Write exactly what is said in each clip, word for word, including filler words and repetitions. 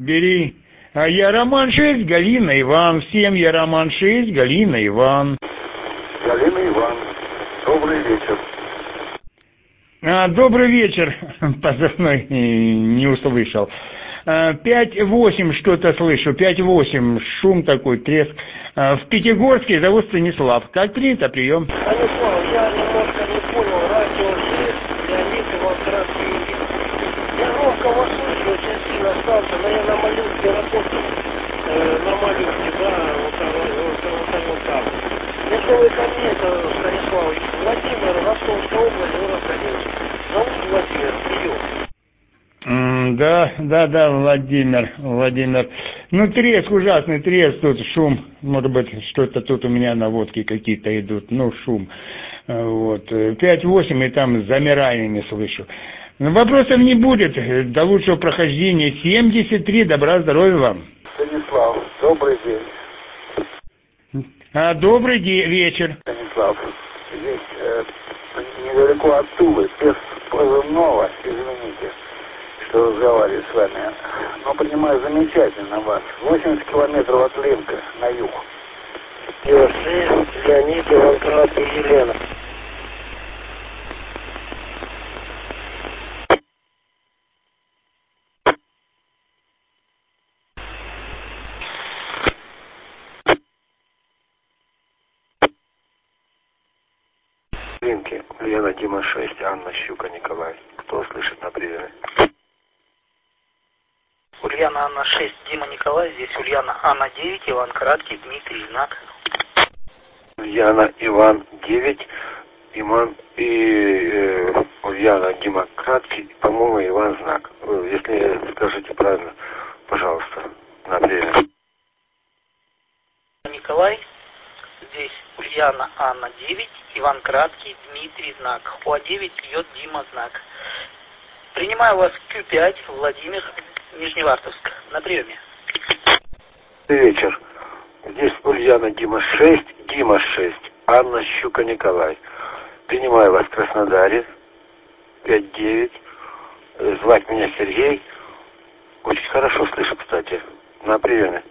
Бери. А я Роман шесть, Галина Иван. Всем я Роман шесть, Галина Иван. Галина Иван. Добрый вечер. А, добрый вечер. Позывной не услышал. пять восемь что-то слышу. пять восемь. Шум такой, треск. В Пятигорске зовут Станислав. Как принято, прием. Станислав, я немножко не понял. Радио шесть, Леонид Иван Краткий. Я громко вас слышу, очень сильно остался, но я на малютке работаю. Э, на малютке, да, вот, вот, вот, вот, вот так. Если вы ко мне, это Станислав, Владимир, Ростовская область, город Советский. Зовут Владимир, прием. Mm, да, да, да, Владимир, Владимир. Ну, треск, ужасный треск, тут шум. Может быть, что-то тут у меня наводки какие-то идут. Ну, шум. Вот. пять восемь, и там замирание слышу. Но вопросов не будет. До лучшего прохождения. семьдесят три. Добра, здоровья вам. Станислав, добрый день. А, добрый день, вечер. Станислав, здесь э, недалеко от Тулы, без позывного, извините, что разговариваю с вами. Но понимаю замечательно вас. восемьдесят километров от Ленка на юг. шесть, Леонид Иван Краткий, Елена. Ленки, Лена, Дима шесть, Анна, Щука, Николай. Кто слышит на приеме? Ульяна Анна шесть, Дима Николай, здесь Ульяна Анна девять, Иван Краткий, Дмитрий, знак. Ульяна Иван девять, Иман и э, Ульяна Дима Краткий, по-моему, Иван знак. Если скажите правильно, пожалуйста, на время. Николай, здесь Ульяна Анна девять, Иван Краткий, Дмитрий, знак. О девять льет Дима, знак. Принимаю вас Q пять, Владимир, Нижневартовск. На приеме. Вечер. Здесь Ульяна Дима шесть, Дима шесть, Анна Щука Николай. Принимаю вас в Краснодаре. пять девять. Звать меня Сергей. Очень хорошо слышу, кстати. На приеме.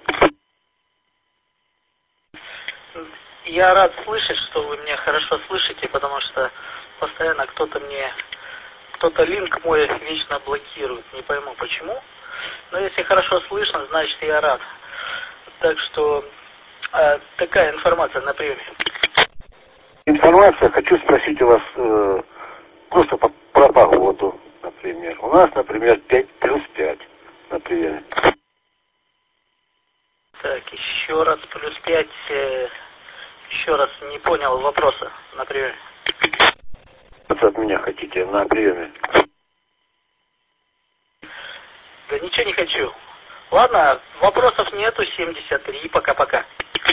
Я рад слышать, что вы меня хорошо слышите, потому что постоянно кто-то мне, кто-то линк мой вечно блокирует. Не пойму почему. Но если хорошо слышно, значит я рад. Так что э, такая информация на приеме. Информация. Хочу спросить у вас э, просто по, про погоду, например. У нас, например, пять плюс пять на приеме. Так, еще раз плюс пять. Э, еще раз не понял вопроса на приеме. Что от меня хотите на приеме? Да ничего не хочу. Ладно, вопросов нету. семьдесят три. Пока-пока.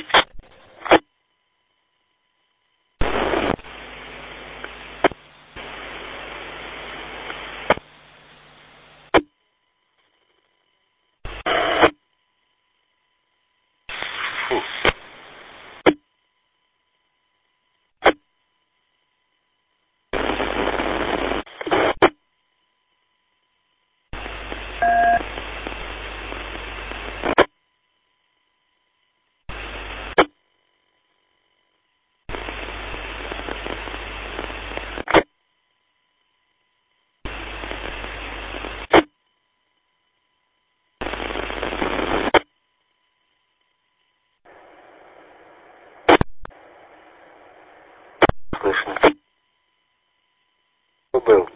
Слышно. Кто был?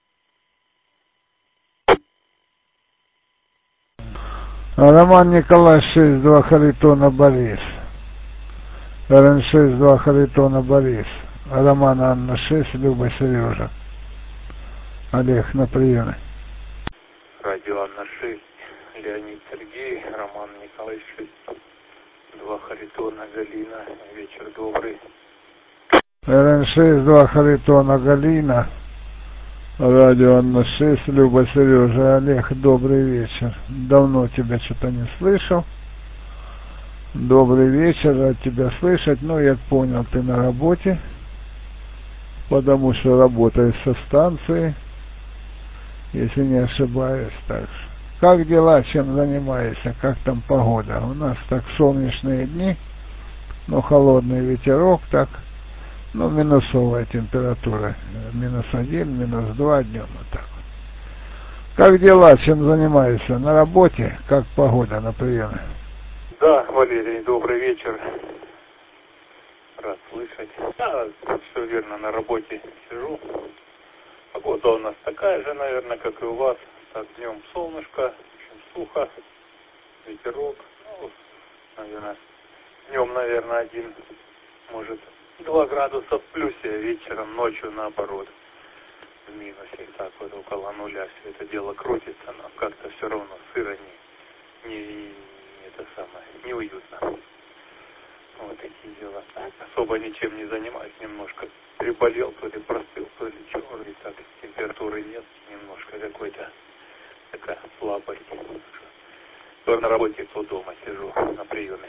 Роман Николай шесть два Харитона Борис. РН шесть два Харитона Борис. Роман Анна шесть, Люба Сережа. Олег на приеме. Радио Анна шесть, Леонид Сергей, Роман Николай шесть, два Харитона Галина. Вечер добрый. РН шесть два Харитона Галина. Радио Анна шесть, Люба Сережа. Олег, добрый вечер. Давно тебя что-то не слышал. Добрый вечер, рад тебя слышать. Ну, я понял, ты на работе, потому что работаешь со станцией, если не ошибаюсь. Так Как дела, чем занимаешься, как там погода? У нас так солнечные дни, но холодный ветерок, так, ну, минусовая температура, минус один, минус два днем, вот так вот. Как дела, чем занимаешься? На работе? Как погода на приеме? Да, Валерий, добрый вечер. Рад слышать. Да, все верно, на работе сижу. Погода у нас такая же, наверное, как и у вас. Так, днем солнышко, очень сухо, ветерок. Ну, наверное, днем, наверное, один, может, два градуса в плюсе, а вечером, ночью наоборот, в минусе. Так вот, около нуля все это дело крутится, но как-то все равно сыро, не, не, не это самое, неуютно. Вот такие дела. Так, особо ничем не занимаюсь, немножко приболел, то ли простыл, то ли чего, и так температуры нет, немножко какой-то такая слабость. То на работе, то дома сижу на приеме.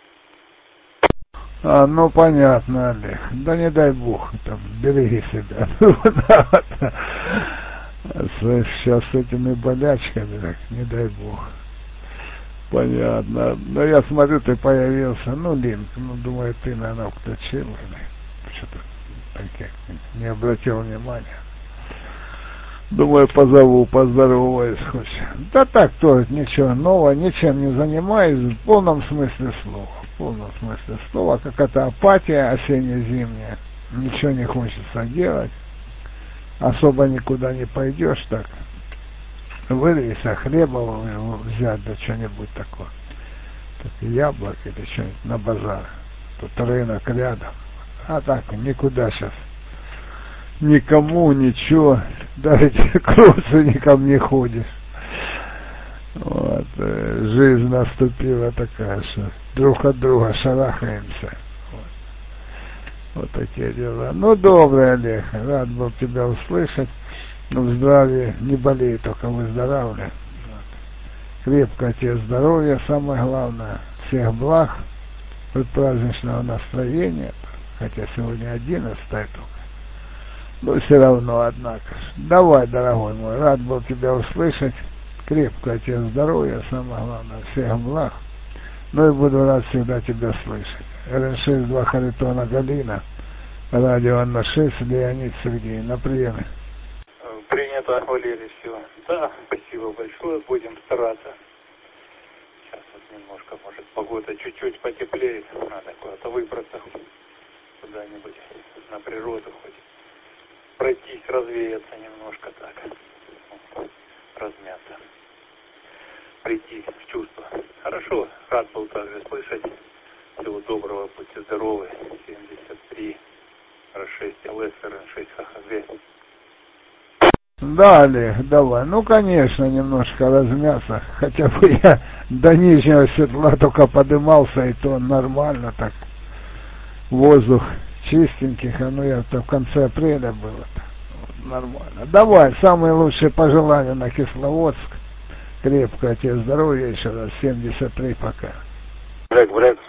А, ну понятно, Олег. Да не дай бог, там, береги себя. Сейчас с этими болячками, так, не дай бог. Понятно. Но я смотрю, ты появился, ну, Линк, ну, думаю, ты, наверное, включил, или что-то так, не обратил внимания. Думаю, позову, поздороваюсь хоть. Да так, то ничего нового, ничем не занимаюсь, в полном смысле слова. В полном смысле слова. Какая-то апатия осенне-зимняя. Ничего не хочется делать. Особо никуда не пойдешь так. Вырвися хлеба взять, да что-нибудь такое. Так, яблок или что-нибудь на базар. Тут рынок рядом. А так, никуда сейчас. Никому, ничего, даже к родственникам не ходишь. Вот, жизнь наступила такая, что друг от друга шарахаемся. Вот, вот такие дела. Ну, добрый, Олег, рад был тебя услышать. В здравии не болей, только выздоравливай. Вот. Крепкое тебе здоровье, самое главное. Всех благ, предпраздничного настроения, хотя сегодня одиннадцатое только. Но все равно, однако. Давай, дорогой мой, рад был тебя услышать. Крепкое тебе здоровья, самое главное, всех благ. Ну и буду рад всегда тебя слышать. эр эн шесть два Харитона Галина, радио Анна шесть, Леонид Сергей, на приеме. Принято, Валерий, все. Да, спасибо большое, будем стараться. Сейчас вот немножко, может, погода чуть-чуть потеплеет, надо куда-то выбраться, куда-нибудь на природу хоть. Пройтись, развеяться немножко так, размяться, прийти в чувство. Хорошо, рад был также слышать. Всего доброго, будьте здоровы. семьдесят три эр шесть эл эс, эр эн шесть ха ха гэ. Да, Олег, давай. Ну, конечно, немножко размяться. Хотя бы я до нижнего седла только подымался, и то нормально так. Воздух чистенький, а ну я-то в конце апреля было. Нормально. Давай, самые лучшие пожелания на Кисловодск. Крепкое тебе здоровья еще раз. семьдесят три пока. Брек, брек.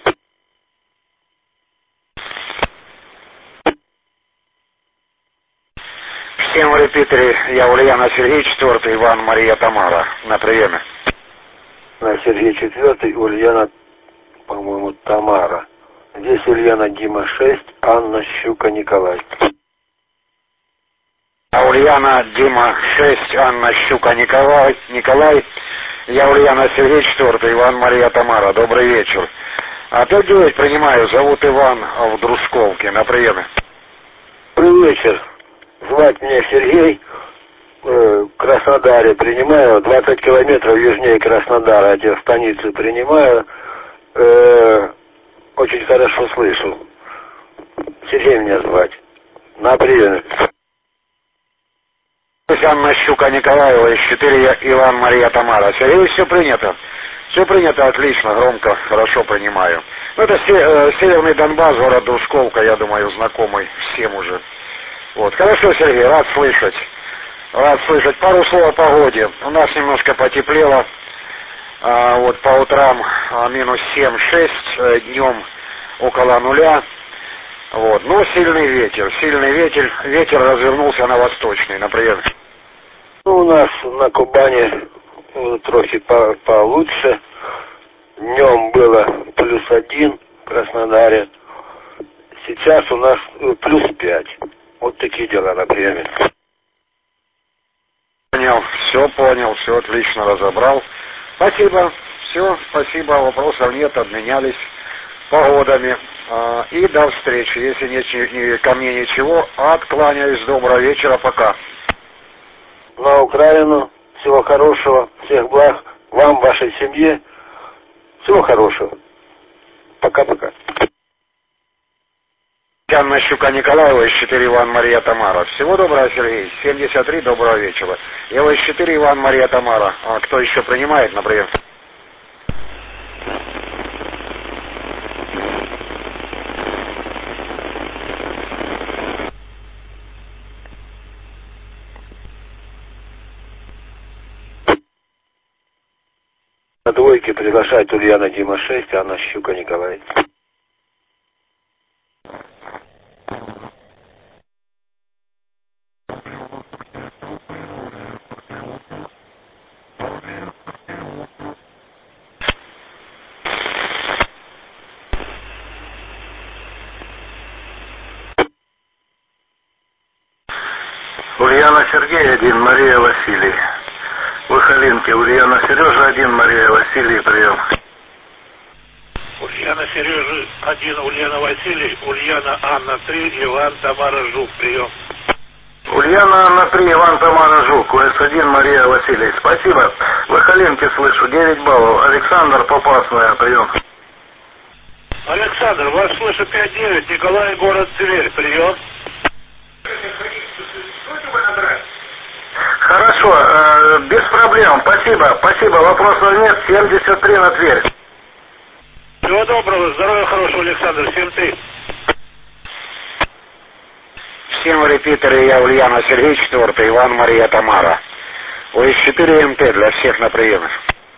Всем в репитере, я Ульяна Сергей, четвертый, Иван, Мария, Тамара. На приеме. На Сергей четвертый, Ульяна, по-моему, Тамара. Здесь Ульяна Дима шесть, Анна Щука Николай. А Ульяна Дима шесть, Анна Щука Николай. Николай. Я Ульяна Сергей, четвертый, Иван, Мария, Тамара. Добрый вечер. А пять девять принимаю, зовут Иван в Дружковке. На приеме. Добрый вечер. Звать меня Сергей, э, в Краснодаре принимаю, двадцать километров южнее Краснодара, я в станицу принимаю, э, очень хорошо слышу. Сергей меня звать. На приеме. Анна Щука Николаева, из четыре, я Иван, Мария, Тамара. Сергей, все принято. Все принято отлично, громко, хорошо принимаю. Ну, это э, Северный Донбасс, город Дружковка, я думаю, знакомый всем уже. Вот, хорошо, Сергей, рад слышать. Рад слышать. Пару слов о погоде. У нас немножко потеплело. А, вот по утрам а, минус семь-шесть, а, днем около нуля. Вот, но сильный ветер. Сильный ветер. Ветер развернулся на восточный, например. Ну, у нас на Кубани трохи по получше. Днем было плюс один в Краснодаре. Сейчас у нас плюс пять. Вот такие дела на приеме. Понял, все понял, все отлично разобрал. Спасибо, все, спасибо, вопросов нет, обменялись погодами. А, и до встречи. Если нет ни, ко мне ничего, откланяюсь. Доброго вечера, пока. На Украину. Всего хорошего, всех благ. Вам, вашей семье. Всего хорошего. Пока-пока. Анна Щука Николаева, из четыре Иван Мария Тамара. Всего доброго, Сергей. семьдесят три, доброго вечера. Я из четыре Иван Мария Тамара. А кто еще принимает, например? На двойке приглашает Ульяна Дима шесть, Анна Щука Николай. Ульяна Сергей один, Мария Василий. Выхолинки. Ульяна Сережа один, Мария Василий, прием. Ульяна Сережа один, Ульяна Василий, Ульяна Анна три, Иван Тамара Жук, прием. Ульяна Анна три, Иван Тамара Жук, УС один, Мария Василий. Спасибо. Выхолинки слышу, девять баллов. Александр Попасная, прием. Александр, вас слышу пять девять, Николай, город Тверь, прием. Хорошо, э, без проблем, спасибо, спасибо, вопросов нет, семьдесят три на Тверь. Всего доброго, здоровья хорошего, Александр, семь три. Всем репитеры, я Ульяна Сергей, четвертый, Иван Мария Тамара. ОС четыре МТ для всех на приеме.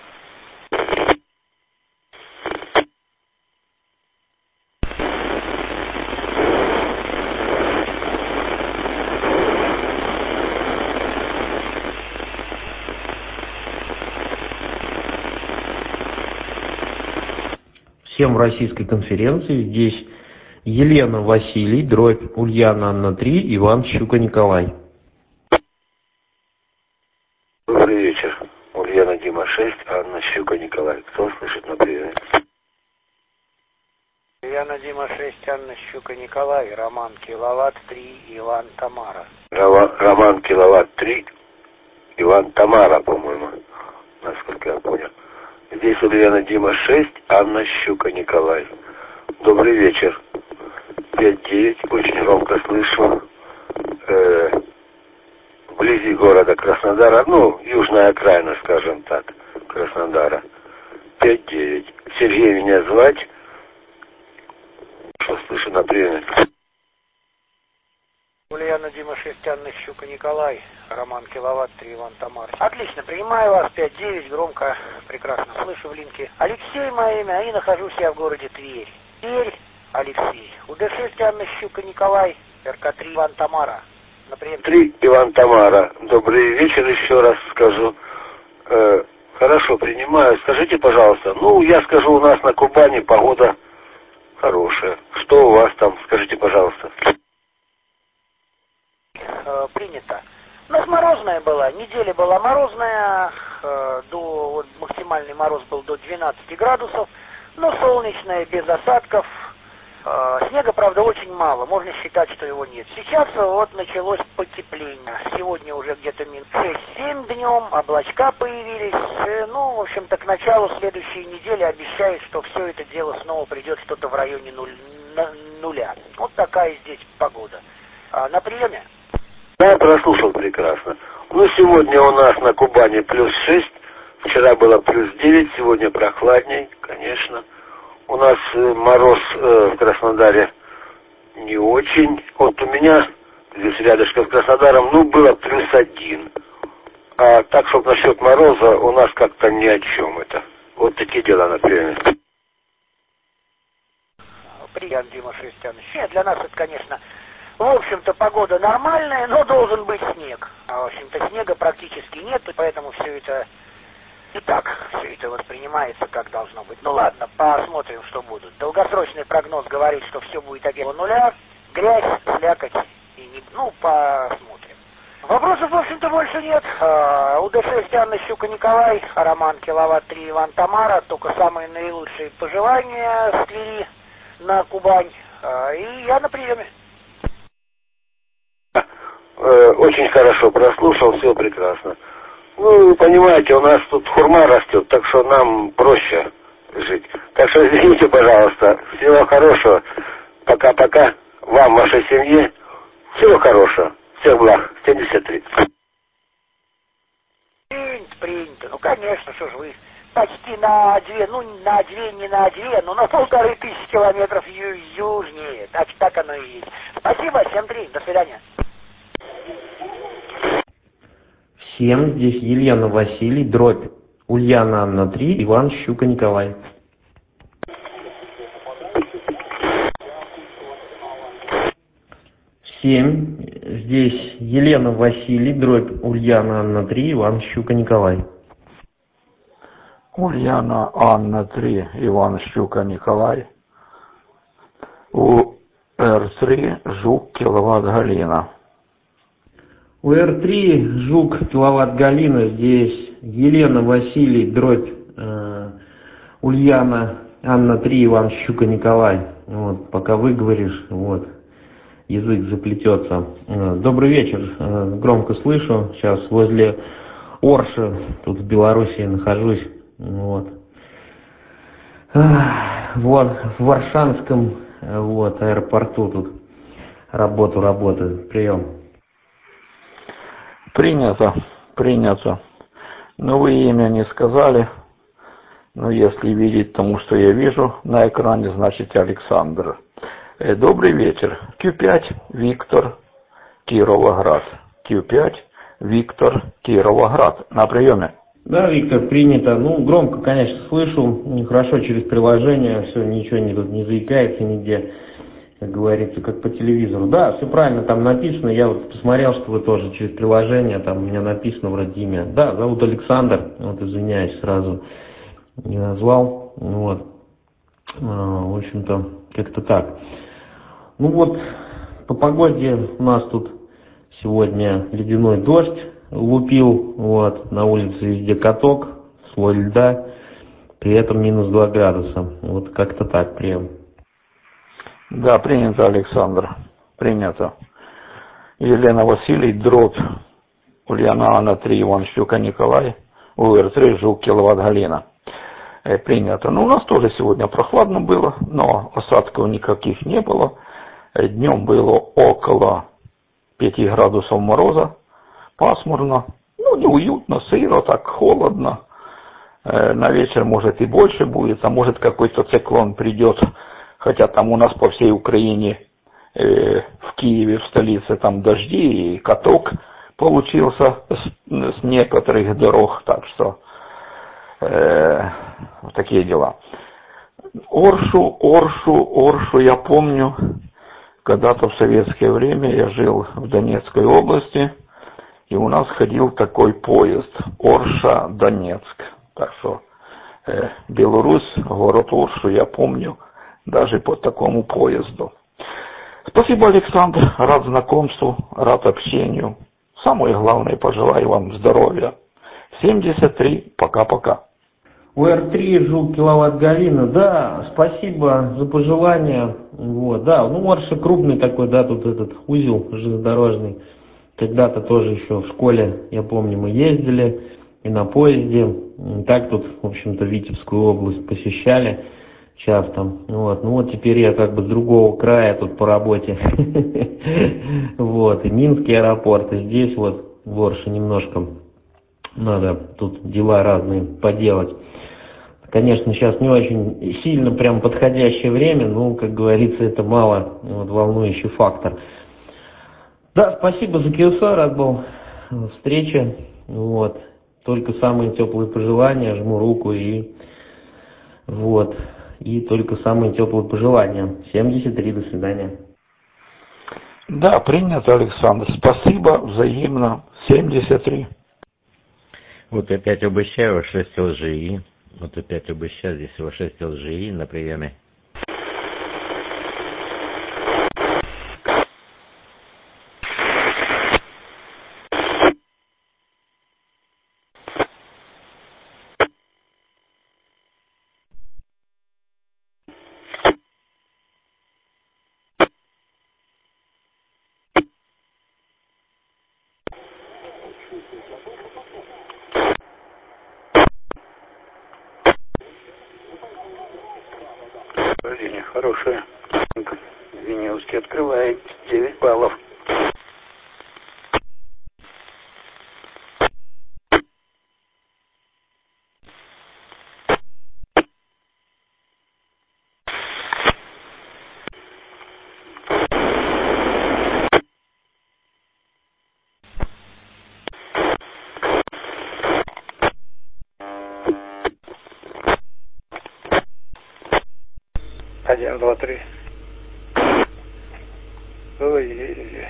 Всем в Российской конференции. Здесь Елена Василий, дробь Ульяна Анна три, Иван Щука Николай. Добрый вечер. Ульяна Дима шесть, Анна Щука Николай. Кто слышит на приеме? Ульяна Дима шесть, Анна Щука Николай, Роман Киловатт три, Иван Тамара. Роман, Роман Киловатт три, Иван Тамара, по-моему, насколько я понял. Здесь Ульяна Дима шесть, Анна Щука Николай. Добрый вечер. пять девять, очень громко слышу. Э, вблизи города Краснодара, ну, южная окраина, скажем так, Краснодара. пять девять. Сергей меня звать. Что слышу на приеме? Ульяна Дима шесть, Анна Щука Николай, Роман Киловатт три, Иван Тамар. Отлично, принимаю вас, пять девять, громко, прекрасно слышу в линке. Алексей мое имя, и нахожусь я в городе Тверь. Тверь, Алексей. УД шесть, Анна Щука Николай, РК три, Иван Тамара. Например... три, Иван Тамара. Добрый вечер, еще раз скажу. Э, хорошо, принимаю. Скажите, пожалуйста, ну, я скажу, у нас на Кубани погода хорошая. Что у вас там, скажите, пожалуйста. Э, принято. У нас морозная была, неделя была морозная, э, до, вот, максимальный мороз был до двенадцати градусов, но солнечная, без осадков. Э, снега, правда, очень мало, можно считать, что его нет. Сейчас вот началось потепление. Сегодня уже где-то минус шесть-семь днем, облачка появились. Э, ну, в общем-то, к началу следующей недели обещают, что все это дело снова придет что-то в районе нуль, нуля. Вот такая здесь погода. А на приеме? Да, прослушал прекрасно. Ну, сегодня у нас на Кубани плюс шесть, вчера было плюс девять, сегодня прохладней, конечно. У нас э, мороз э, в Краснодаре не очень. Вот у меня здесь рядышком с Краснодаром, ну, было плюс один. А так, чтобы насчет мороза, у нас как-то ни о чем это. Вот такие дела на приеме. Привет, Дима шесть. Нет, для нас это, конечно... В общем-то, погода нормальная, но должен быть снег. А, в общем-то, снега практически нет, и поэтому все это И так все это воспринимается как должно быть. Ну ладно, посмотрим, что будет. Долгосрочный прогноз говорит, что все будет опять у нуля. Грязь, слякоть и не... Ну, посмотрим. Вопросов, в общем-то, больше нет. У Д шесть Анна Щука Николай, Роман Киловатт три Иван Тамара. Только самые наилучшие пожелания с Твери на Кубань. И я на приеме. Очень хорошо прослушал, все прекрасно. Ну, вы понимаете, у нас тут хурма растет, так что нам проще жить. Так что извините, пожалуйста. Всего хорошего. Пока-пока. Вам, вашей семье. Всего хорошего. Всех благ. семьдесят три. Принято, принято. Ну, конечно, что ж вы. Почти на две, ну, на две, не на две, но на полторы тысячи километров ю южнее. Так, так оно и есть. Спасибо, всем три. До свидания. Всем, здесь Елена Василий, дробь Ульяна Анна три, Иван Щука Николай. Всем, здесь Елена Василий, дробь Ульяна Анна три, Иван Щука Николай. Ульяна Анна три, Иван Щука Николай. У Р три Жук Киловатт Галина. У Р три Жук Киловатт Галина, здесь Елена Василий, дробь э, Ульяна Анна три, Иван Щука Николай. Вот, пока выговоришь, вот, язык заплетется. Э, добрый вечер, э, громко слышу, сейчас возле Орша, тут в Белоруссии нахожусь, вот. Вот, в Варшанском, вот, аэропорту тут работу работаю, прием. Принято, принято. Но вы имя не сказали. Но если видеть тому, что я вижу на экране, значит Александр. Э, добрый вечер. Q пять, Виктор, Кировоград. Q пять, Виктор, Кировоград. На приеме. Да, Виктор, принято. Ну, громко, конечно, слышу. Хорошо через приложение. Все, ничего не, тут не заикается нигде. Как говорится, как по телевизору. Да, все правильно там написано. Я вот посмотрел, что вы тоже через приложение, там у меня написано вроде имя. Да, зовут Александр. Вот, извиняюсь, сразу не назвал. Вот. В общем-то, как-то так. Ну вот, по погоде у нас тут сегодня ледяной дождь лупил. Вот, на улице везде каток, слой льда. При этом минус два градуса. Вот как-то так прям. Да, принято, Александр. Принято. Елена Василий, дробь Ульяна Анна три, Иван Щука Николай, У Р три Жук Киловатт Галина. Э, принято. Ну, у нас тоже сегодня прохладно было, но осадков никаких не было. Э, днем было около пяти градусов мороза, пасмурно. Ну, неуютно, сыро, так холодно. Э, на вечер, может, и больше будет, а может, какой-то циклон придет. Хотя там у нас по всей Украине, э, в Киеве, в столице, там дожди и каток получился с, с некоторых дорог. Так что э, вот такие дела. Оршу, Оршу, Оршу я помню, когда-то в советское время я жил в Донецкой области, и у нас ходил такой поезд Орша-Донецк. Так что э, Беларусь, город Оршу, я помню, даже по такому поезду. Спасибо, Александр. Рад знакомству, рад общению. Самое главное, пожелаю вам здоровья. семьдесят три. Пока-пока. У Р три Жук Киловатт Галина. Да, спасибо за пожелания. Вот, да, ну Орша крупный такой, да, тут этот узел железнодорожный. Когда-то тоже еще в школе, я помню, мы ездили и на поезде. И так тут, в общем-то, Витебскую область посещали часто. Вот. Ну вот теперь я как бы с другого края тут по работе. Вот. И Минский аэропорт, и здесь вот в Орше немножко надо тут дела разные поделать. Конечно, сейчас не очень сильно прям подходящее время, но, как говорится, это мало вот, волнующий фактор. Да, спасибо за КСО, рад был встрече. Вот. Только самые теплые пожелания, жму руку и вот. И только самые теплые пожелания. семьдесят три, до свидания. Да, принято, Александр. Спасибо, взаимно. семьдесят три. Вот опять Обыщаева, шесть ЛЖИ. Вот опять Обыщаева, здесь его шесть ЛЖИ на приеме. Линия хорошая. Виниловский открывает девять баллов. Один, два, три. Ой-ой-ой.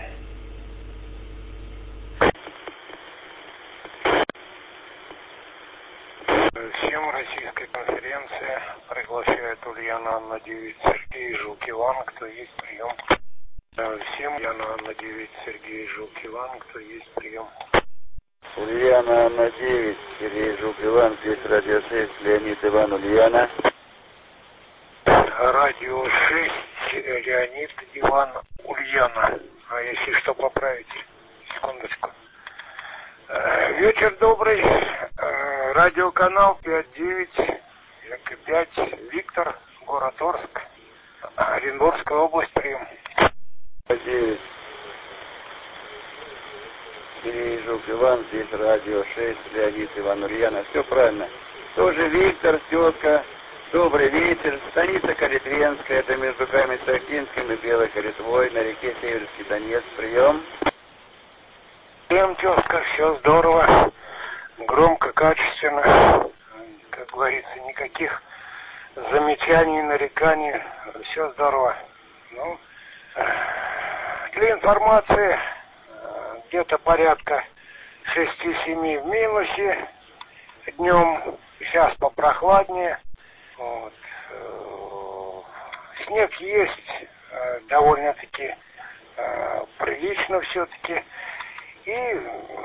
Всем российская конференция приглашает Ульяна Анна девять Сергей Жук Иван, кто есть прием. Всем Ульяна Анна девять Сергей Жук Иван, кто есть прием. Ульяна Анна девять Сергей Жук Иван, здесь радио шесть, Леонид Иван Ульяна. Радио шесть, Леонид Иван Ульяна. А если что, поправите. Секундочку. Э, вечер добрый. Э, радиоканал пять девять, пять, Виктор, город Орск, Оренбургская область, прием. пять девять. Сергей Жук Иван, здесь радио шесть, Леонид Иван Ульяна. Все правильно. Тоже Виктор, тетка. Добрый вечер. Станица Калитвенская, это между Каменец-Сахтинским и Белой Калитвой, на реке Северский Донец. Прием. Прием, тезка, все здорово. Громко, качественно. Как говорится, никаких замечаний, нареканий. Все здорово. Ну, для информации, где-то порядка шести-семи в минусе. Днем сейчас попрохладнее. Вот. Снег есть, довольно-таки прилично все-таки. И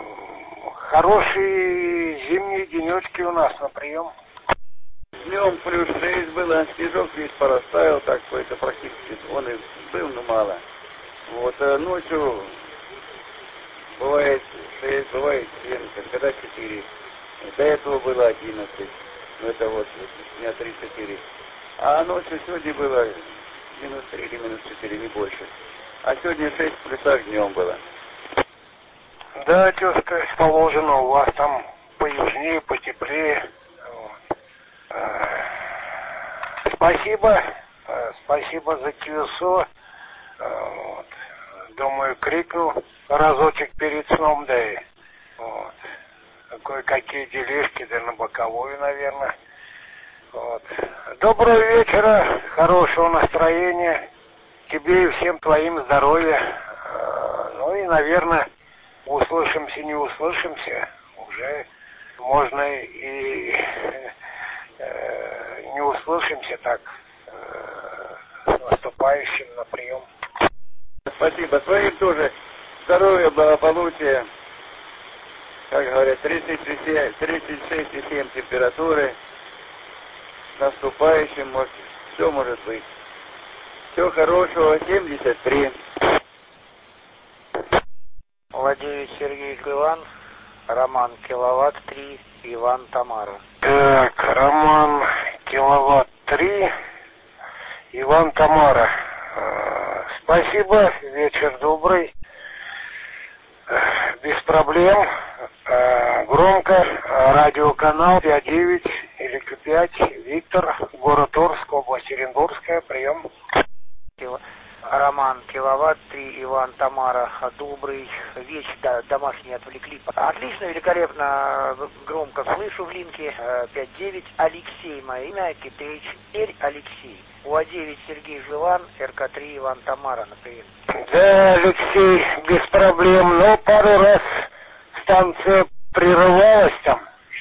хорошие зимние денечки у нас на прием. Днем плюс шесть было, снежок весь порастаял, так что это практически он и был, но мало. Вот, ночью бывает шесть, бывает семь, когда четыре. До этого было одиннадцать. Ну это вот дня три-четыре. А ночью сегодня было минус три или минус четыре, не больше. А сегодня шесть в плюсах днем было. Да, тезка, положено, у вас там поюжнее, потеплее. Вот. Спасибо. Спасибо за КСО. Вот. Думаю, крикну разочек перед сном, да и вот. Кое-какие делишки, да на боковую, наверное. Вот. Доброго вечера, хорошего настроения, тебе и всем твоим здоровья. Ну и, наверное, услышимся, не услышимся, уже можно и э, не услышимся так, э, с наступающим на прием. Спасибо, своим тоже здоровья, благополучия. Как говорят, тридцать шесть и семь температуры. С наступающим, может, все может быть. Всего хорошего, семьдесят три. Владимир Сергей Иван, Роман Киловатт три, Иван Тамара. Так, Роман Киловатт три, Иван Тамара. Спасибо, вечер добрый. Без проблем. Громко. Радиоканал пять девять или пять, Виктор, город Орск, область Оренбургская, прием. Роман Киловатт три, Иван Тамара. Добрый вечер, да, домашние отвлекли. Отлично, великолепно, громко слышу в линке. пять девять, Алексей, мое имя, Китрич Р. Алексей. У А девять Сергей Иван, Р К три Иван Тамара, например. Да, Алексей, без проблем, но пару раз станция прерывалась там,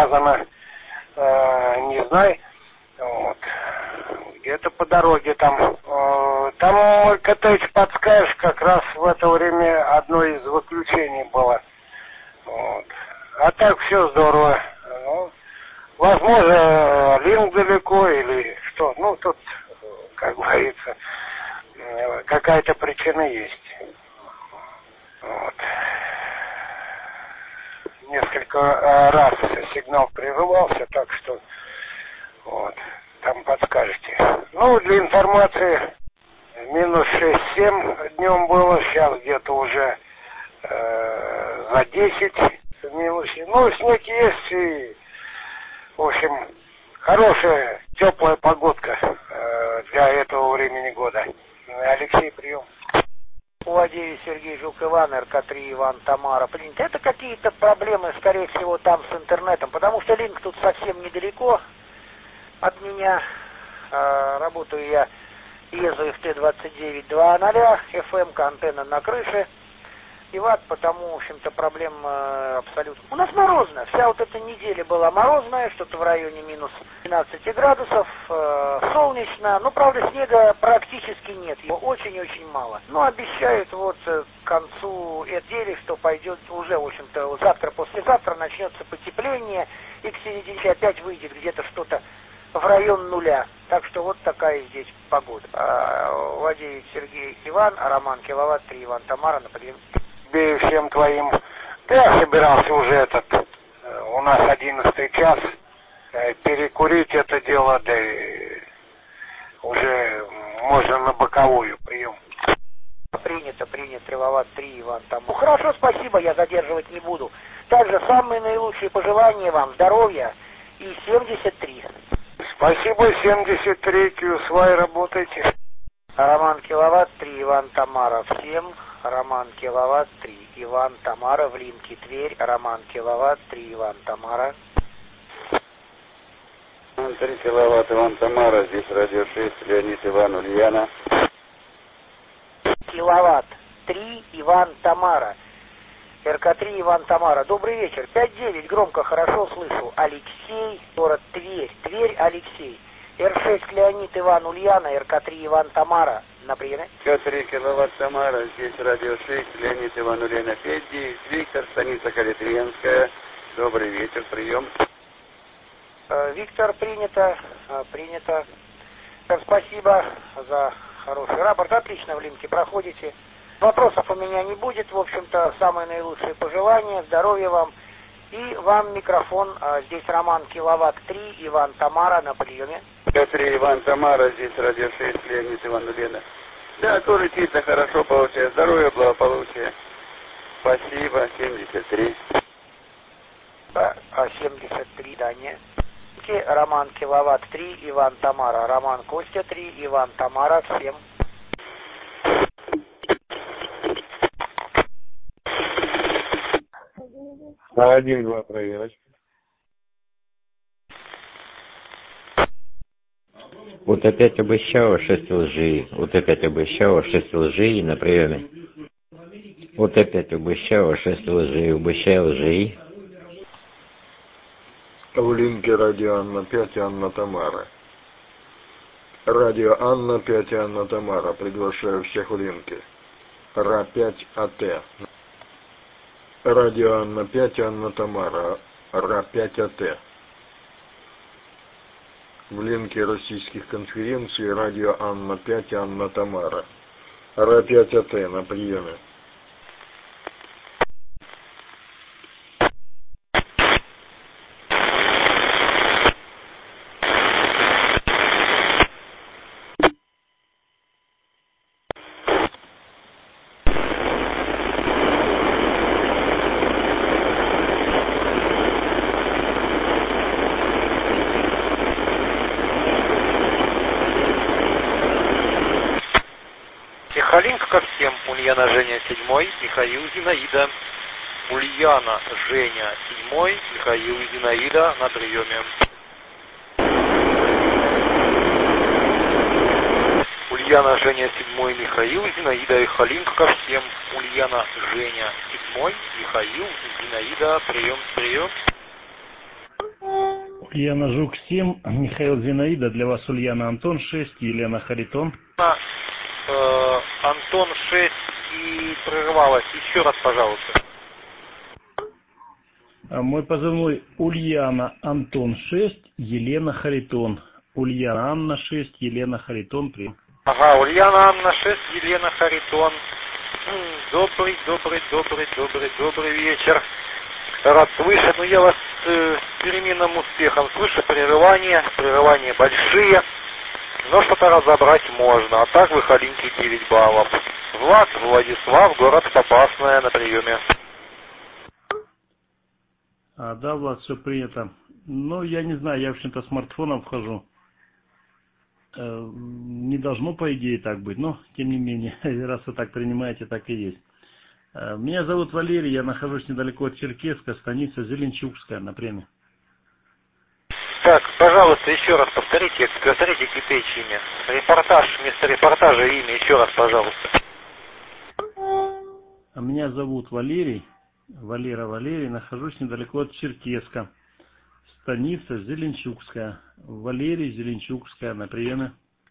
сказано, э, не знаю, вот, где-то по дороге там, э, там, мой Коттедж, подскажешь, как раз в это время одно из выключений было, вот. А так все здорово, ну, возможно, линк далеко или что, ну, тут, как говорится, какая-то причина есть. Вот. Несколько раз сигнал прерывался, так что вот, там подскажете. Ну, для информации, минус шесть-семь днем было, сейчас где-то уже э, за десять в минусе. Ну, снег есть и, в общем, хорошая, теплая погодка э, для этого времени года. Алексей, прием. Владимир Сергей Жук Иван, эр ка три Иван Тамара. Принято. Это какие-то проблемы, скорее всего, там с интернетом, потому что линк тут совсем недалеко от меня. А, работаю я езу эф тэ двадцать девять два ноль, эф эм-ка, антенна на крыше. И ват, потому, в общем-то, проблем э, абсолютно. У нас морозно. Вся вот эта неделя была морозная, что-то в районе минус двенадцати градусов, э, солнечно. Но, правда, снега практически нет. Его очень-очень мало. Но обещают вот э, к концу этой недели, что пойдет уже, в общем-то, завтра-послезавтра начнется потепление. И к середине опять выйдет где-то что-то в район нуля. Так что вот такая здесь погода. А, Владимир Сергей Иван, а Роман Киловатт три Иван Тамара на подъем. Всем твоим. Да, я собирался уже этот, у нас одиннадцатый час, перекурить это дело, да и уже можно на боковую, прием. Принято, принято, Киловатт три Иван Тамара. Ну хорошо, спасибо, я задерживать не буду. Также самые наилучшие пожелания вам, здоровья и семьдесят три. Спасибо, семьдесят три, Кьюсвай, работайте. Роман Киловатт три Иван Тамара, всем. Роман Киловатт три Иван Тамара в линке Тверь. Роман Киловатт три Иван Тамара. три Киловатт Иван Тамара, здесь радио шесть, Леонид Иван Ульяна. Киловатт три Иван Тамара. эр ка три Иван Тамара. Добрый вечер. пять девять, громко, хорошо слышу. Алексей, город Тверь. Тверь, Алексей. эр шесть Леонид Иван Ульяна, эр ка три Иван Тамара. На приеме. эр ка три Киловатт Тамара, здесь радио шесть, Леонид Иван Ульяна, пять девять, Виктор, станица Калитвенская. Добрый вечер, прием. Виктор, принято, принято. Спасибо за хороший рапорт. Отлично в линке проходите. Вопросов у меня не будет. В общем-то, самые наилучшие пожелания. Здоровья вам. И вам микрофон. Здесь Роман Киловатт три Иван Тамара на приеме. эр ка три Иван Тамара, здесь радио шесть, Леонид Иван Ульяна. Да, тоже чисто хорошо получается. Здоровья, благополучия. Спасибо, семьдесят три. Да, семьдесят три, да, нет. Роман Киловатт три Иван Тамара. Роман Костя три Иван Тамара. Всем. один-два проверочка. Вот опять обещала шесть лжи. Вот опять обещала шесть лжи на приеме. Вот опять обещала шесть лжи. Обещала лжи. В линке радио Анна пять Анна Тамара. Радио Анна пять Анна Тамара. Приглашаю всех в линке. ра пять а тэ. Радио Анна пять Анна Тамара. ра пять а тэ. В линке российских конференций радио Анна пять Анна Тамара. ра пять а тэ на приеме. Халинка ко всем. Ульяна, Женя, седьмой. Михаил, Зинаида. Ульяна, Женя, седьмой. Михаил, Зинаида на приеме. Ульяна, Женя, седьмой. Михаил, Зинаида и Халинка ко всем. Ульяна, Женя, седьмой. Михаил, Зинаида. Прием, прием. Ульяна Жук семь, Михаил Зинаида, для вас Ульяна Антон шесть, Елена Харитон. Э, Антон шесть и прервалась. Еще раз, пожалуйста. Мой позывной Ульяна Антон шесть, Елена Харитон. Ульяна Анна шесть, Елена Харитон. Прием. Ага, Ульяна Анна шесть, Елена Харитон. Добрый, добрый, добрый, добрый, добрый вечер. Рад слышать, но я вас э, с переменным успехом слышу. Прерывания, прерывания большие, но что-то разобрать можно. А так вы халинки девять баллов. Влад, Владислав, город Попасная, на приеме. А, да, Влад, все принято. Ну, я не знаю, я, в общем-то, смартфоном вхожу. Э, не должно, по идее, так быть, но, тем не менее, раз вы так принимаете, так и есть. Э, меня зовут Валерий, я нахожусь недалеко от Черкесска, станица Зеленчукская, на Преме. Так, пожалуйста, еще раз повторите, повторите Кипейчи имя. Репортаж, вместо репортажа имя, еще раз, пожалуйста. А меня зовут Валерий, Валера Валерий, нахожусь недалеко от Черкесска. Станица Зеленчукская. Валерий Зеленчукская, на приеме.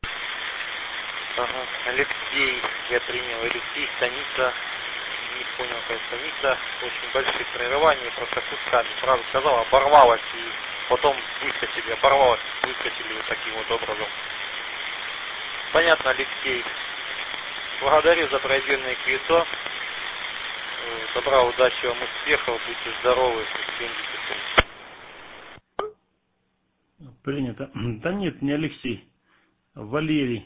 Ага. Алексей, я принял. Алексей, станица, не понял, какая станица. Очень большие прерывания, просто кусками. Сразу сказал, оборвалась, и потом выскочили, оборвалась, выскочили вот таким вот образом. Понятно, Алексей. Благодарю за пройденное квесо. Добра, удачи вам, успехов, будьте здоровы. семьдесят три. Принято. Да нет, не Алексей. Валерий.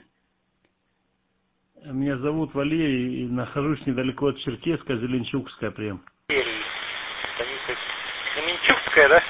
Меня зовут Валерий, и нахожусь недалеко от Черкесска, Зеленчукская, прием. Валерий. Станица Кременчугская, да?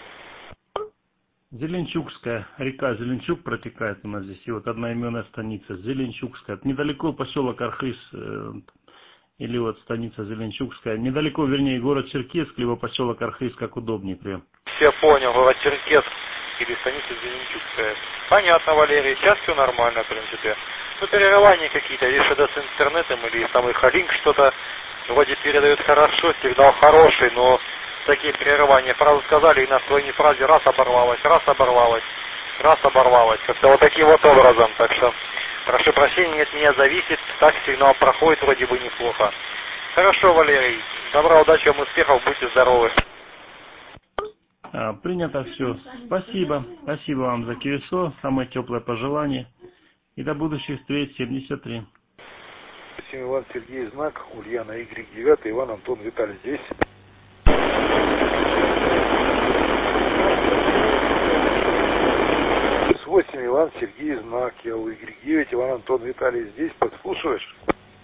Зеленчукская. Река Зеленчук протекает у нас здесь. И вот одноименная станица. Зеленчукская. Недалеко поселок Архыз, э, или вот станица Зеленчукская. Недалеко, вернее, город Черкесск, либо поселок Архыз, как удобнее, прием. Я понял, город Черкесск или станица Зеленчукская. Понятно, Валерий, сейчас все нормально, в принципе. Ну, перерывания какие-то, видишь, это с интернетом или самый Халинк что-то вроде передает хорошо, сигнал хороший, но такие перерывания, фразу сказали, и на своей фразе раз оборвалась, раз оборвалась, раз оборвалась. Как-то вот таким вот образом, так что прошу прощения, от меня зависит, так сигнал проходит вроде бы неплохо. Хорошо, Валерий, добра, удачи вам, успехов, будьте здоровы. А, принято все. Спасибо. Спасибо вам за квесо. Самое теплое пожелание. И до будущих встреч. семьдесят три. Иван Сергей Знак, Ульяна Y девять, Иван Антон Виталий здесь. восемь Иван Сергей Знак, я у Y девять, Иван Антон Виталий здесь. Подслушиваешь?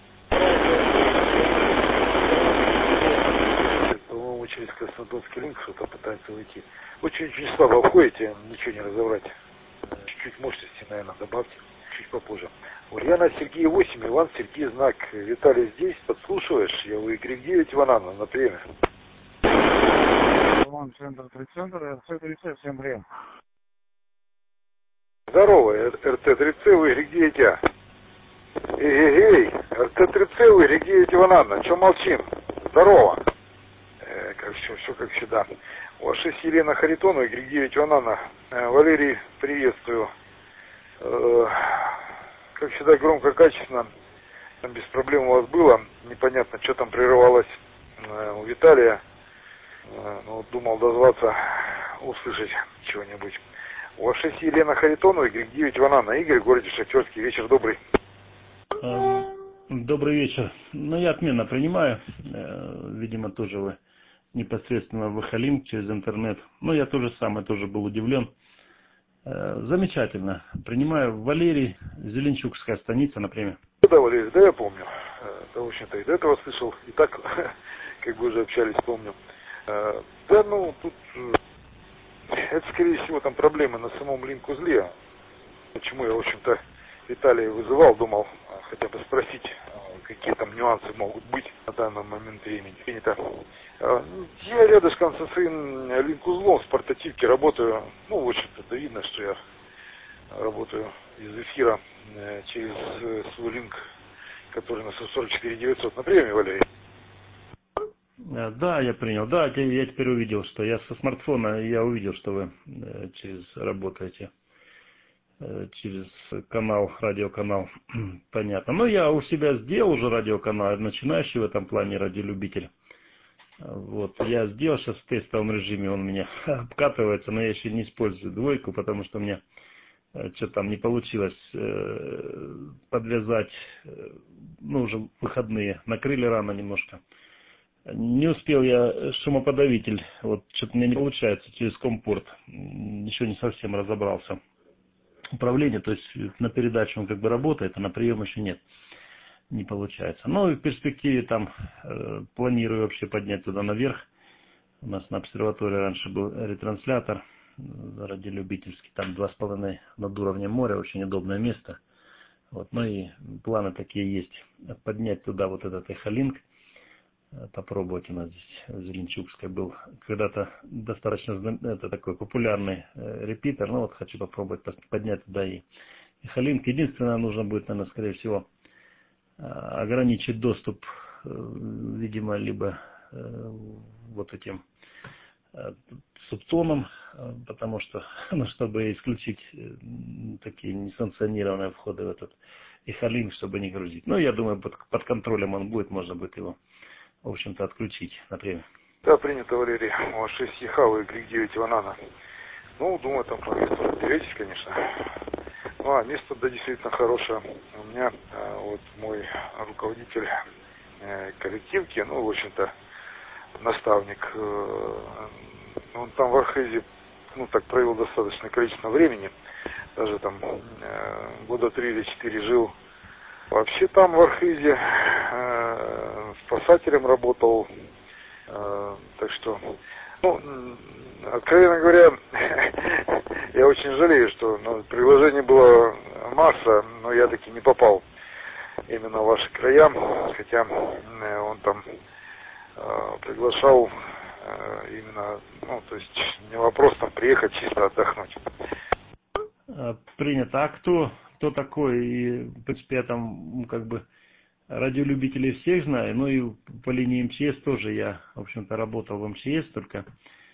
По-моему, через Краснодонский линк что-то пытается выйти. Очень-очень слабо обходите, ничего не разобрать. Чуть-чуть мощности, наверное, добавьте. Чуть попозже. Ульяна Сергей восемь, Иван Сергей Знак. Виталий здесь, подслушиваешь? Я у Y девять, Иван Анна, на приеме. Иван, центр, три центра, эр тэ три цэ, всем прием. Здорово, эр тэ три цэ, у Y девять А. Эй-эй-эй, эр тэ три цэ, у Y девять, Иван Анна, чё молчим? Здорово. Э, как все, все как всегда. У вас шесть Елена Харитон, у Y девять, Иван Анна. Э, Валерий, приветствую. Э, как всегда, громко, качественно, там без проблем у вас было, непонятно, что там прерывалось э, у Виталия, э, ну, думал дозваться, услышать чего-нибудь. У вас шесть Елена Харитон, у Y девять, Ванана, Игорь, в городе Шахтерский, вечер добрый. Добрый вечер. Ну, я отменно принимаю, видимо, тоже вы непосредственно в Халим через интернет, но я тоже самое, тоже был удивлен. Замечательно. Принимаю. Валерий, Зеленчукская станица, например. Да, Валерий, да, я помню. Да, в общем-то, и до этого слышал. И так, как бы уже общались, помню. Да, ну, тут... Это, скорее всего, там проблемы на самом линк-узле. Почему я, в общем-то, Виталия вызывал, думал хотя бы спросить, какие там нюансы могут быть на данный момент времени. Я рядышком со своим линк-узлом в портативке работаю. Ну, в общем-то, да видно, что я работаю из эфира через свой линк, который на сорок четыре девятьсот на приеме, Валерий. Да, я принял. Да, я теперь увидел, что я со смартфона, я увидел, что вы через работаете, через канал, радиоканал. Понятно. Ну, я у себя сделал уже радиоканал, начинающий в этом плане радиолюбитель. Вот, я сделал сейчас в тестовом режиме, он у меня обкатывается, но я еще не использую двойку, потому что у меня что-то там не получилось э, подвязать, э, ну, уже выходные, накрыли рано немножко. Не успел я шумоподавитель, вот что-то мне не получается через компорт, еще не совсем разобрался. Управление, то есть на передачу он как бы работает, а на прием еще нет, не получается. Ну и в перспективе там э, планирую вообще поднять туда наверх. У нас на обсерватории раньше был ретранслятор радиолюбительский, там два с половиной над уровнем моря, очень удобное место. Вот, ну и планы такие есть, поднять туда вот этот эхолинк, попробовать. У нас здесь в Зеленчукской был когда-то достаточно, это такой популярный э, репитер, ну вот хочу попробовать поднять туда и эхолинк. Единственное, нужно будет, наверное, скорее всего, э, ограничить доступ, э, видимо, либо э, вот этим э, субтоном, э, потому что, ну, чтобы исключить э, такие несанкционированные входы в этот эхолинк, чтобы не грузить. Ну, я думаю, под, под контролем он будет, можно будет его, в общем-то, отключить, например. Да, принято, Валерий. У вас шесть Ехава и Грик девять Иванана. Ну, думаю, там по месту разберетесь, конечно. Ну, а место, да, действительно хорошее. У меня э, вот мой руководитель э, коллективки, ну, в общем-то, наставник, э, он там в Архизе, ну, так провел достаточное количество времени. Даже там э, года три или четыре жил. Вообще там в Архизе э, спасателем работал, э, так что, ну, откровенно говоря, я очень жалею, что ну, предложений было масса, но я таки не попал именно в ваши края, хотя э, он там э, приглашал э, именно, ну, то есть не вопрос там приехать чисто отдохнуть. Принято. А кто, кто такой? И, в принципе, я там как бы радиолюбителей всех знаю, ну и по линии МЧС тоже я, в общем-то, работал в МЧС, только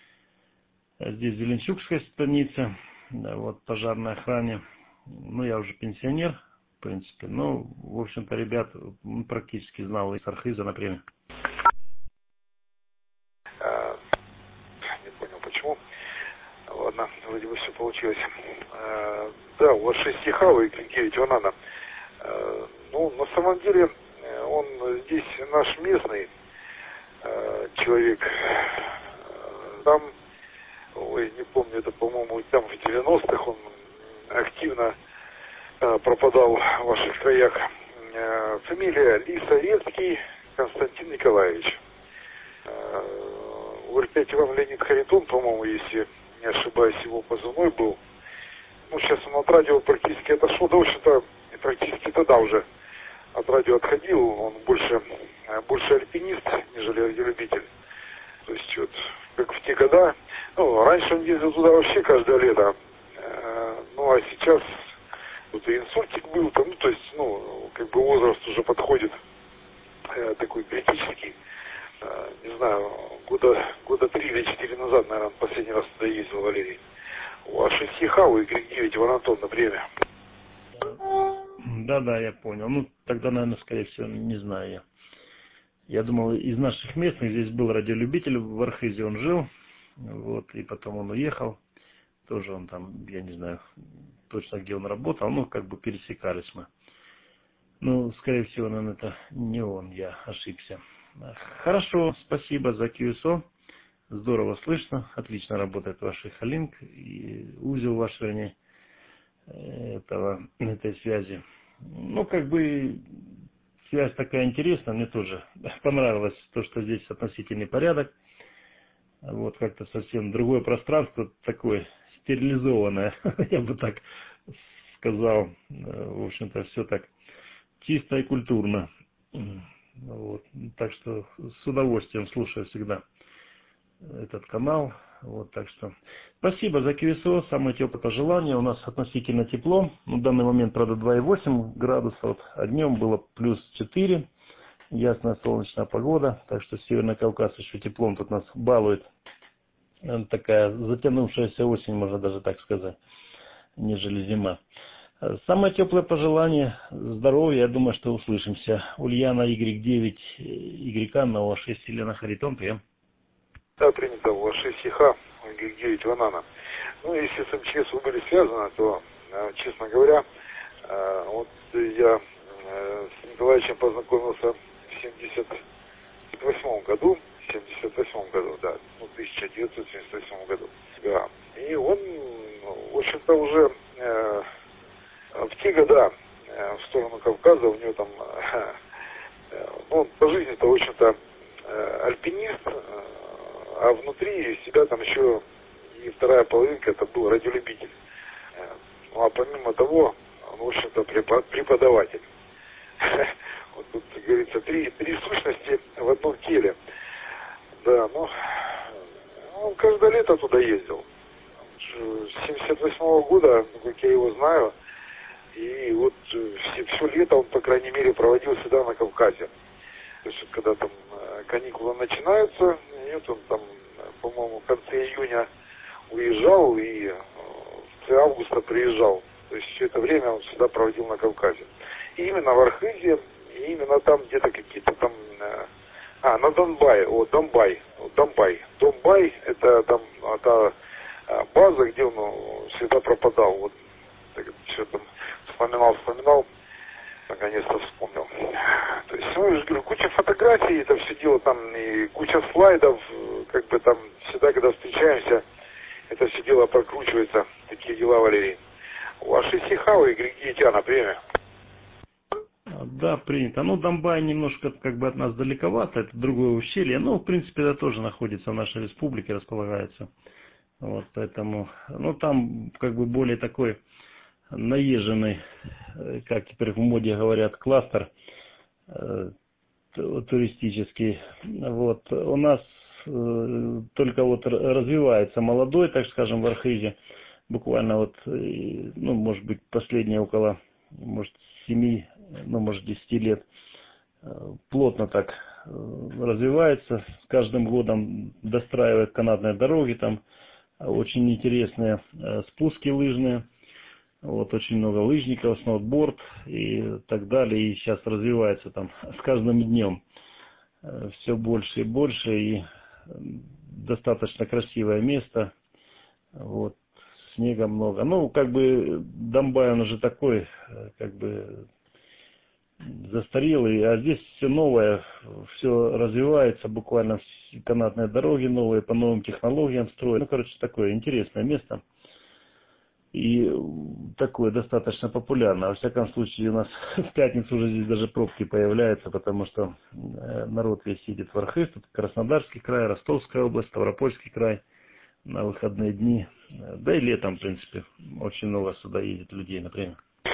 здесь в Зеленчукской станице, да, вот, пожарной охране. Ну, я уже пенсионер, в принципе, но, в общем-то, ребят практически знал из Архиза, например. Не понял, почему. Ладно, вроде бы все получилось. Э, да, у вас шесть Ехава и девять Ванана. Э, ну, на самом деле, он здесь наш местный э, человек. Там, ой, не помню, это, по-моему, там в девяностых он активно э, пропадал в ваших краях. Э, фамилия Лисаревский Константин Николаевич. Э, в Р пять вам Леонид Харитон, по-моему, если не ошибаюсь, его позывной был. Ну, сейчас он от радио практически отошел, да, в общем-то, практически тогда уже от радио отходил, он больше, больше альпинист, нежели радиолюбитель. То есть, вот, как в те года, ну, раньше он ездил туда вообще каждое лето, э, ну, а сейчас вот и инсультик был, там, ну, то есть, ну, как бы возраст уже подходит, э, такой критический. Не знаю, года, года три или четыре назад, наверное, последний раз туда ездил, Валерий. У вас шесть Ехава и Грик девять Иван Антон на время. Да-да, я понял. Ну, тогда, наверное, скорее всего, не знаю я. Я думал, из наших местных здесь был радиолюбитель, в Архизе он жил, вот, и потом он уехал. Тоже он там, я не знаю точно, где он работал, ну, как бы пересекались мы. Ну, скорее всего, наверное, это не он, я ошибся. Хорошо, спасибо за кью эс о. Здорово слышно, отлично работает ваш эхолинк и узел ваш, вернее, этого, этой связи. Ну, как бы, связь такая интересная, мне тоже понравилось то, что здесь относительный порядок. Вот, как-то совсем другое пространство, такое стерилизованное, я бы так сказал. В общем-то, все так чисто и культурно. Вот. Так что с удовольствием слушаю всегда этот канал. Вот, так что спасибо за кью эс о, самые теплые пожелания. У нас относительно тепло. На данный момент, правда, два и восемь градусов, а днем было плюс четыре. ясная солнечная погода, так что Северный Кавказ еще теплом тут нас балует. Такая затянувшаяся осень, можно даже так сказать, нежели зима. Самое теплое пожелание здоровья, я думаю, что услышимся. Ульяна Y девять, Y Анна, У А шесть, Елена Харитон, прием. Да, принято, У А шесть И Х, Y девять Ванана. Ну, если с Эм Че Эс вы были связаны, то, честно говоря, вот я с Николаевичем познакомился в семьдесят восьмом году, в семьдесят восьмом году, да, ну, тысяча девятьсот семьдесят восьмом году, да. И он, в общем-то, уже э, в те года э, в сторону Кавказа, у него там, э, ну, он по жизни-то, в общем-то, э, альпинист, э, а внутри себя там еще и вторая половинка, это был радиолюбитель. Э, ну, а помимо того, он, в общем-то, преподаватель. Вот тут, как говорится, три, три сущности в одном теле. Да, ну, он каждое лето туда ездил. С семьдесят восьмого года, как я его знаю, и вот все, все лето он, по крайней мере, проводил сюда, на Кавказе. То есть, когда там каникулы начинаются, и вот он там, по-моему, в конце июня уезжал и в конце августа приезжал. То есть, все это время он сюда проводил на Кавказе. И именно в Архызе, и именно там где-то какие-то там... А, на Донбай, о, Донбай, Донбай. Донбай, это там та база, где он всегда пропадал. Вот, так, все там вспоминал, вспоминал, наконец-то вспомнил. То есть, ну, я же говорю, куча фотографий, это все дело там, и куча слайдов, как бы там, всегда, когда встречаемся, это все дело прокручивается, такие дела, Валерий. У А шесть И Х, Y девять А на премию. Да, принято. Ну, Донбай немножко как бы от нас далековато, это другое ущелье. Ну, в принципе, это тоже находится в нашей республике, располагается. Вот, поэтому, ну, там как бы более такой наезженный, как теперь в моде говорят, кластер э, туристический. Вот, у нас э, только вот развивается молодой, так скажем, в Архызе. Буквально вот, э, ну, может быть, последние около, может, семи, ну, может, десяти лет плотно так развивается. С каждым годом достраивают канатные дороги, там очень интересные спуски лыжные. Вот, очень много лыжников, сноуборд и так далее. И сейчас развивается там с каждым днем все больше и больше. И достаточно красивое место. Вот. Снега много. Ну, как бы Донбай, он уже такой, как бы застарелый, а здесь все новое, все развивается, буквально канатные дороги новые, по новым технологиям строят. Ну, короче, такое интересное место. И такое достаточно популярно. Во всяком случае, у нас в пятницу уже здесь даже пробки появляются, потому что народ весь едет в Архыз, тут Краснодарский край, Ростовская область, Ставропольский край. На выходные дни, да и летом, в принципе, очень много сюда едет людей, например.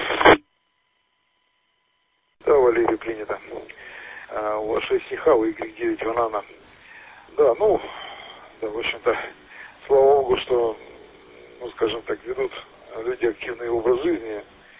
Да, Валерий, принято. А, У А шесть И Х, Y девять Ванана. Да, ну, да, в общем-то, слава богу, что, ну, скажем так, ведут люди активный образ жизни,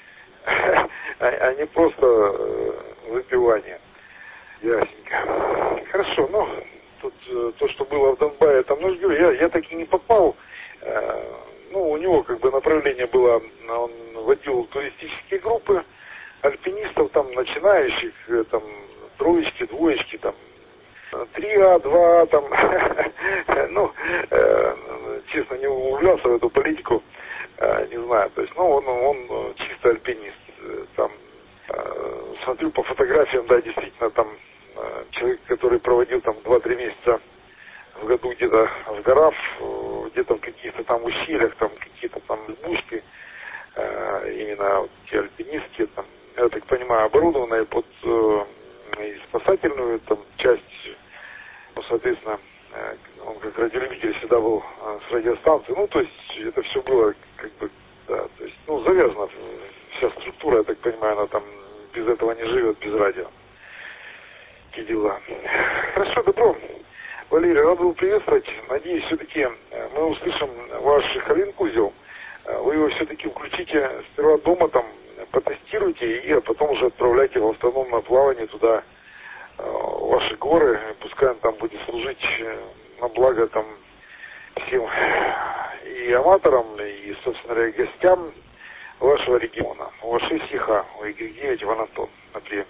а не просто выпивание. Ясненько. Хорошо, ну, тут то, что было в Донбайе, там, ну, говорю, я, я так и не попал. Э, ну, у него как бы направление было, он водил туристические группы альпинистов, там, начинающих, там, троечки, двоечки, там, три А, два А, там, ну, э, честно, не углублялся в эту политику, э, не знаю, то есть, ну, он, он чисто альпинист, там, э, смотрю по фотографиям, да, действительно, там, человек, который проводил там два-три месяца в году где-то в горах, где-то в каких-то там ущельях, там какие-то там избушки, э, именно вот, те альпинистские, там, я так понимаю, оборудованные под э, и спасательную там часть, ну, соответственно, э, он как радиолюбитель всегда был э, с радиостанцией, ну, то есть это все было как бы, да, то есть, ну, завязано, вся структура, я так понимаю, она там без этого не живет, без радио. Дела. Хорошо, добро. Валерий, рад был приветствовать. Надеюсь, все-таки мы услышим ваш Халин-Кузел. Вы его все-таки включите сперва дома, там, потестируйте, и потом уже отправляйте в автономное плавание туда, ваши горы, пускай он там будет служить на благо там всем и аматорам, и, собственно говоря, гостям вашего региона. Ваши стиха, Игорь девять, Иван Антон, на приеме.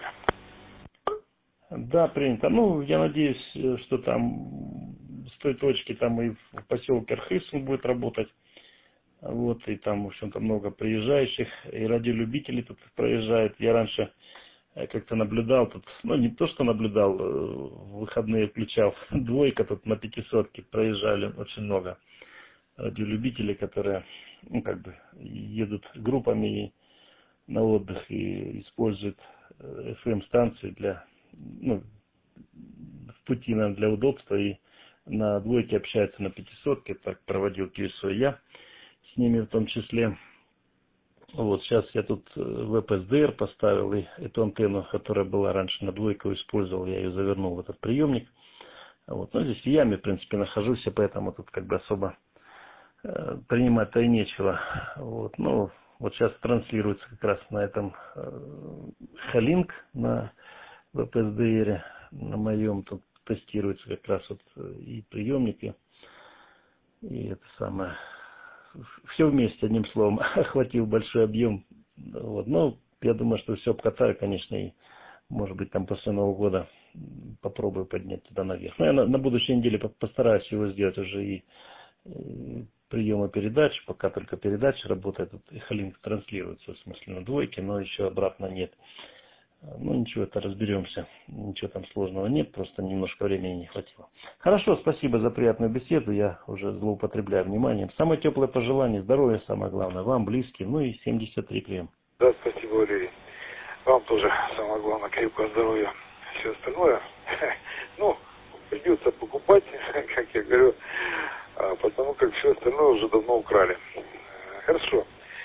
Да, принято. Ну, я надеюсь, что там с той точки там и в поселке Архыз он будет работать. Вот, и там, в общем-то, много приезжающих, и радиолюбителей тут проезжает. Я раньше как-то наблюдал тут, ну, не то, что наблюдал, в выходные включал, двойка тут на пятисотке проезжали очень много радиолюбителей, которые, ну, как бы, едут группами на отдых и используют эф эм-станции для, ну, в пути, наверное, для удобства, и на двойке общаются на пятисотке, так проводил КСО я, с ними в том числе. Вот, сейчас я тут в эф эс дэ эр поставил, и эту антенну, которая была раньше на двойку, использовал, я ее завернул в этот приемник. Вот, но здесь в яме, в принципе, нахожусь, и поэтому тут как бы особо э, принимать-то и нечего. Вот, ну, вот сейчас транслируется как раз на этом э, Халинг на в эф эс дэ эр, на моем тут тестируется как раз вот и приемники, и это самое, все вместе, одним словом, охватил большой объем. Вот. Но я думаю, что все обкатаю, конечно, и, может быть, там после Нового года попробую поднять туда наверх. Но я на, на будущей неделе постараюсь его сделать уже и, и приемы передач, пока только передача работает, и Халинг транслируется, в смысле, на двойке, но еще обратно нет. Ну, ничего, это разберемся. Ничего там сложного нет, просто немножко времени не хватило. Хорошо, спасибо за приятную беседу. Я уже злоупотребляю вниманием. Самое теплое пожелание, здоровья, самое главное, вам, близким, ну и семьдесят три прием. Да, спасибо, Валерий. Вам тоже самое главное, крепкого здоровья. Все остальное, ну, придется покупать, как я говорю, потому как все остальное уже давно украли. Хорошо.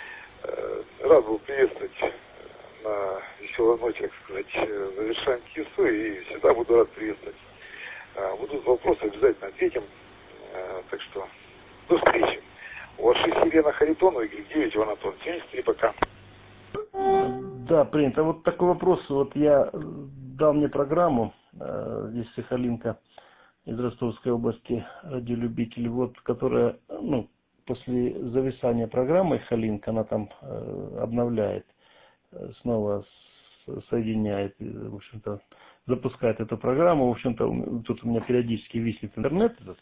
Рад был приветствовать на веселой ночи, так сказать, завершаем КСУ, и всегда буду рад приветствовать. Будут вопросы, обязательно ответим. Так что до встречи. У вас шесть Елена Харитонова, Игорь девять, Иван Антон. семьдесят три, пока. Да, принято. Вот такой вопрос. Вот я дал мне программу, здесь Сахалинка из Ростовской области, радиолюбитель, вот, которая, ну, после зависания программы Халинк, она там обновляет, снова соединяет, в общем-то, запускает эту программу. В общем-то, тут у меня периодически виснет интернет этот.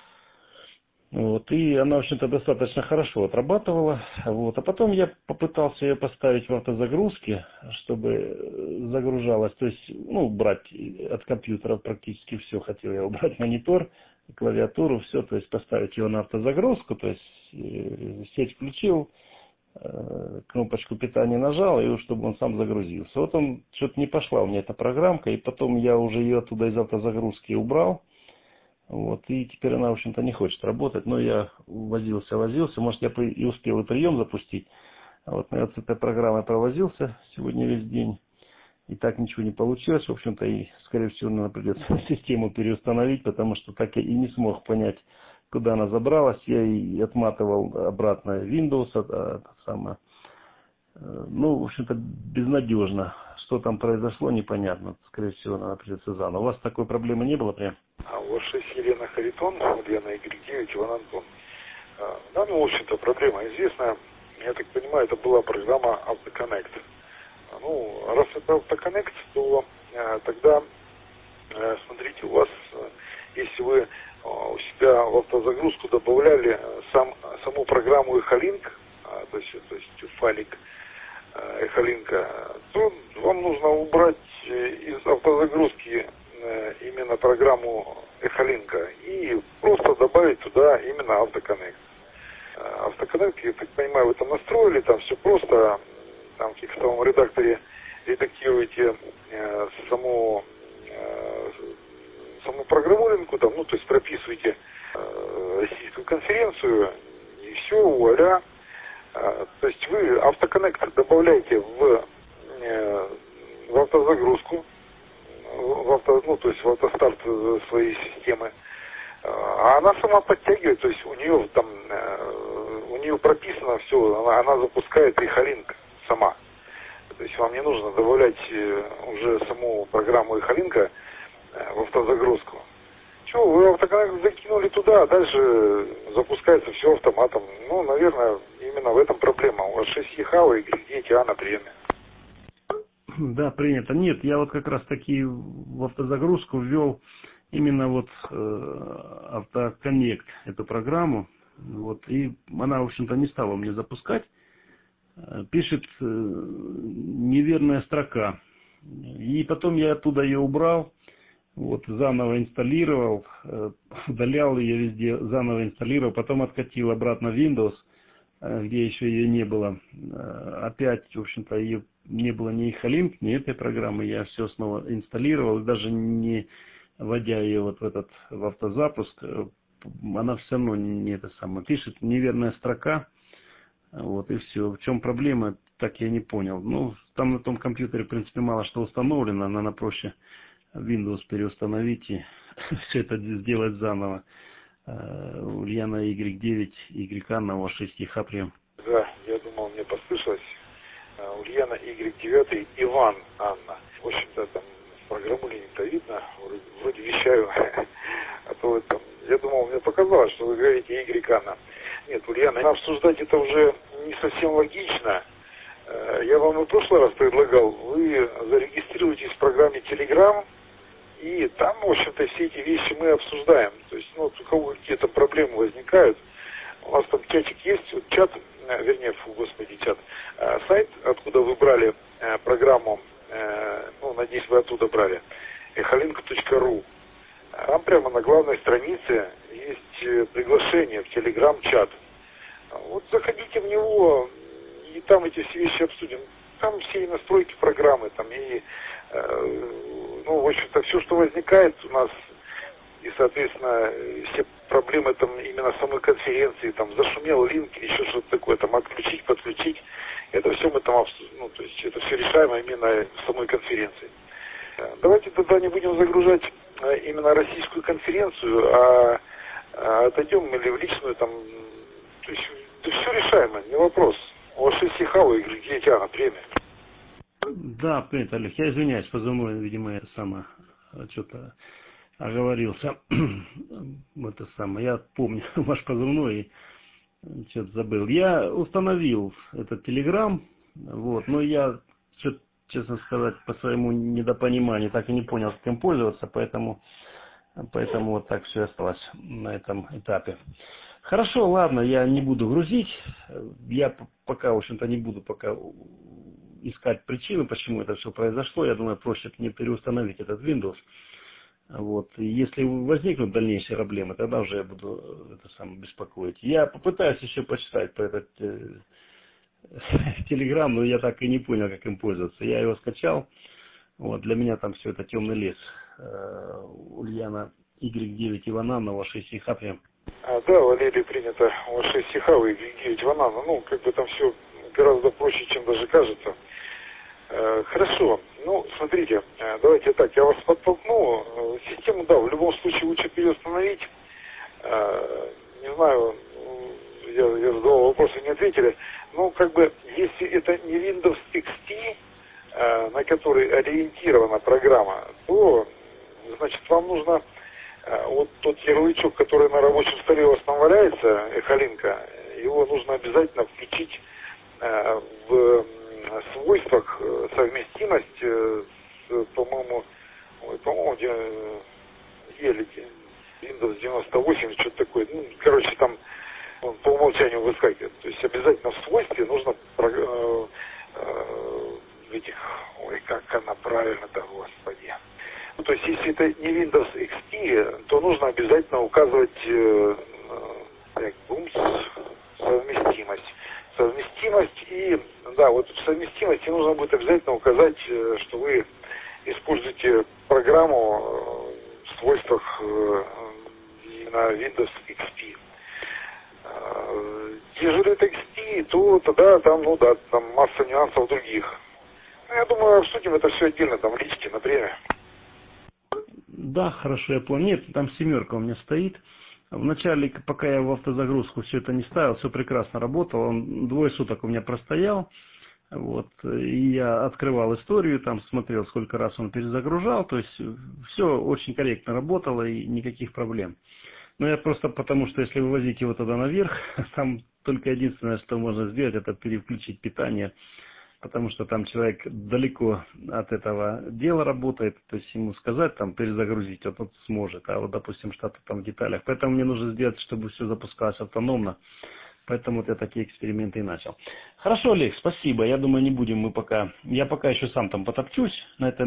Вот, и она, в общем-то, достаточно хорошо отрабатывала. Вот, а потом я попытался ее поставить в автозагрузке, чтобы загружалась, то есть, ну, брать от компьютера практически все. Хотел я убрать монитор, клавиатуру, все, то есть поставить его на автозагрузку, то есть сеть включил, кнопочку питания нажал, и чтобы он сам загрузился. Вот он, что-то не пошла у меня эта программка, и потом я уже ее оттуда из автозагрузки убрал. Вот, и теперь она, в общем-то, не хочет работать, но я возился, возился, может, я и успел и прием запустить. А вот я с этой программой провозился сегодня весь день, и так ничего не получилось, в общем-то, и, скорее всего, наверное, придется систему переустановить, потому что так я и не смог понять, куда она забралась. Я и отматывал обратно Windows, это самое. Ну, в общем-то, безнадежно. Что там произошло, непонятно. Скорее всего, надо придется заново. У вас такой проблемы не было прям? А у вас шесть Елена Харитон, Елена Игорь девять, Иван Антон. Да, ну, в общем-то, проблема известная. Я так понимаю, это была программа Автоконнект. Ну, раз это Автоконнект, то э, тогда, э, смотрите, у вас, э, если вы э, у себя в автозагрузку добавляли сам, саму программу Echolink, э, то есть, то есть файлик э, Echolink, то вам нужно убрать из автозагрузки э, именно программу Echolink и просто добавить туда именно Автоконнект. Э, Автоконнект, я так понимаю, вы там настроили, там все просто. Там в текстовом редакторе редактируете э, саму, э, саму программулинку, там, ну, то есть прописываете э, российскую конференцию, и все, вуаля. Э, то есть вы Автоконнект добавляете в, э, в автозагрузку, в авто, ну, то есть в автостарт своей системы, э, а она сама подтягивает, то есть у нее там, э, у нее прописано все, она, она запускает Echolink сама. То есть вам не нужно добавлять уже саму программу Echolink в автозагрузку. Чего, вы автоконнект закинули туда, а дальше запускается все автоматом. Ну, наверное, именно в этом проблема. У вас шесть ЕХАВ и девять А на приеме. Да, принято. Нет, я вот как раз таки в автозагрузку ввел именно вот э, автоконнект, эту программу. Вот, и она, в общем-то, не стала мне запускать. Пишет э, неверная строка. И потом я оттуда ее убрал. Вот, заново инсталлировал, э, удалял ее везде, заново инсталлировал, потом откатил обратно в Windows, э, где еще ее не было. Э, опять, в общем-то, ее не было ни Халинк, ни этой программы. Я все снова инсталлировал, даже не вводя ее вот в этот в автозапуск, э, она все равно не это самое. Пишет неверная строка. Вот и все. В чем проблема, так я не понял. Ну, там на том компьютере, в принципе, мало что установлено, наверное, проще Windows переустановить и все это сделать заново. Ульяна Y девять, Y Анна, у вас шесть ЕХА прием. Да, я думал, мне послышалось. Ульяна Y девять, Иван Анна. В общем-то, там программу не-то видно, вроде, вроде вещаю. А то там, я думал, мне показалось, что вы говорите Y Анна. Нет, Ульяна, обсуждать это уже не совсем логично. Я вам и в прошлый раз предлагал, вы зарегистрируетесь в программе Telegram, и там, в общем-то, все эти вещи мы обсуждаем. То есть, ну, вот у кого какие-то проблемы возникают, у нас там чатик есть, вот чат, вернее, фу, господи, чат, сайт, откуда вы брали программу, ну, надеюсь, вы оттуда брали, эхолинк точка ру. Там прямо на главной странице есть приглашение в Telegram-чат. Вот заходите в него, и там эти все вещи обсудим. Там все и настройки программы, там и, э, ну, в общем-то, все, что возникает у нас, и, соответственно, все проблемы там именно самой конференции, там, зашумел линк или еще что-то такое, там, отключить, подключить, это все мы там обсудим, ну, то есть это все решаемо именно в самой конференции. Давайте тогда не будем загружать именно российскую конференцию, а, а отойдем или в личную, там, то есть да все решаемо, не вопрос. У вас шесть ЕХАВ и девять А на премии. Да, принято, Олег. Я извиняюсь, позывной, видимо, я сама что-то оговорился. Это самое. Я помню ваш позывной и что-то забыл. Я установил этот Telegram, вот, но я, честно сказать, по своему недопониманию так и не понял, как им пользоваться, поэтому, поэтому вот так все осталось на этом этапе. Хорошо, ладно, я не буду грузить. Я пока, в общем-то, не буду пока искать причину, почему это все произошло. Я думаю, проще мне переустановить этот Windows. Вот. И если возникнут дальнейшие проблемы, тогда уже я буду это самое беспокоить. Я попытаюсь еще почитать по этот э, Telegram, но я так и не понял, как им пользоваться. Я его скачал. Вот. Для меня там все это темный лес. Э, Ульяна Y девять Ивананова, шесть ЕХА прям. А, да, Валерий, принято. У вас шесть ЕХАВ и девять Ивананова. Ну, как бы там все гораздо проще, чем даже кажется. Э, хорошо. Ну, смотрите, э, давайте так, я вас подтолкну. Э, систему, да, в любом случае лучше переустановить. Э, не знаю, я, я задавал вопросы, не ответили. Но, как бы, если это не Windows икс ти, э, на который ориентирована программа, то, значит, вам нужно э, вот тот ярлычок, который на рабочем столе у вас там валяется, эхолинка, его нужно обязательно включить э, в свойствах совместимость с, по-моему, ой, по-моему, еле Windows девяносто восемь, что-то такое. Ну, короче, там он по умолчанию выскакивает. То есть обязательно в свойстве нужно э, э, этих, ой, как она правильно-то, господи. Ну, то есть если это не Windows икс ти, то нужно обязательно указывать э, э, бумс, совместимость. Совместимость и, да, вот в совместимости нужно будет обязательно указать, что вы используете программу в свойствах на Windows икс пи. Если это икс пи, то тогда там, ну да, там масса нюансов других. Ну, я думаю, обсудим это все отдельно, там в личке, на премию. Да, хорошо, я понял. Нет, там семерка у меня стоит. Вначале, пока я в автозагрузку все это не ставил, все прекрасно работало. Он двое суток у меня простоял. Вот, и я открывал историю, там смотрел, сколько раз он перезагружал, то есть все очень корректно работало и никаких проблем. Но я просто потому, что если вывозить его тогда наверх, там только единственное, что можно сделать, это переключить питание, потому что там человек далеко от этого дела работает, то есть ему сказать, там, перезагрузить, вот он сможет, а вот, допустим, что-то там в деталях. Поэтому мне нужно сделать, чтобы все запускалось автономно. Поэтому вот я такие эксперименты и начал. Хорошо, Олег, спасибо. Я думаю, не будем мы пока... Я пока еще сам там потопчусь на этом.